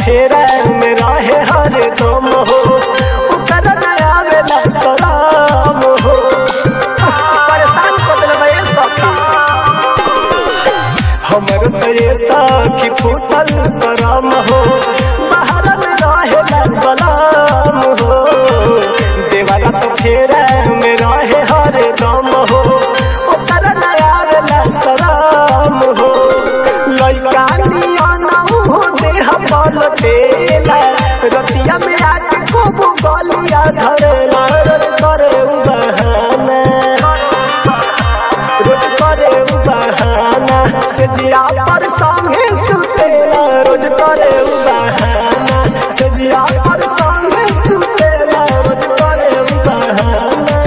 फेरा में रहे हर दम हो उतर नया बेला सलाम हो परेशान कर देले सखी हमर तो ये सखी फूटल करम हो बाहर में रहे बलाम हो देवाला तो फेरा में रहे हर दम हो उतर नया बेला सलाम हो लइका नियाना हो देह पलटेला रतिया में आके को गलिया धरेला रोज करे बहाना रोज करे बहाना से जिया पर संगे सुतेला रोज करे बहाना से जिया पर संगे सुतेला रोज करे बहाना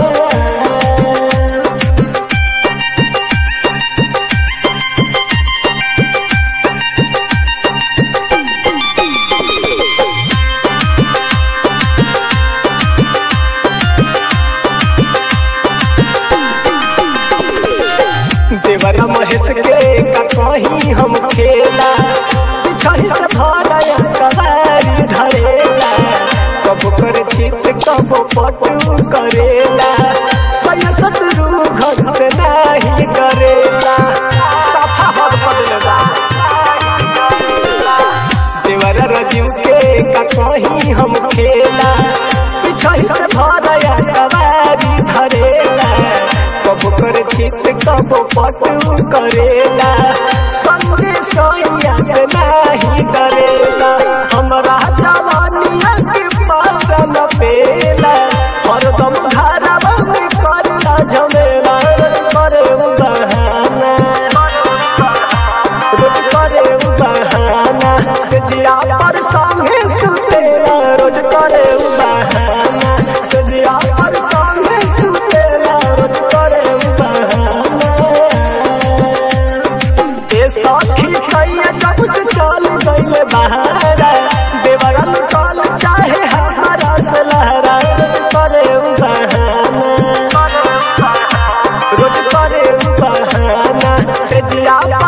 देवरा महेश के का कहीं हम खेला पिछही से भरया कवारी धरेला कब कर चित कब पटू करेला सया शत्रु घर से नहीं करेला साफा हद बदलवा देवरा राजीव के का कहीं हम खेला पिछही से भरया कवारी धरेला कब कर चित कब पटू करेला संगे सोया से नहीं डरेला हमरा जवानिया के पार न पेला हरदम घरवा में करला झमेला करे बहाना रोज करे बहाना से जिया पर संगे सुतेला रोज करे बहाना से जिया पर संगे सुतेला रोज करे सखी सैया जब से चल गईले बहारा देवरा निकाल चाहे हमारा से लहरा करे बहाना रोज करे बहाना से जिया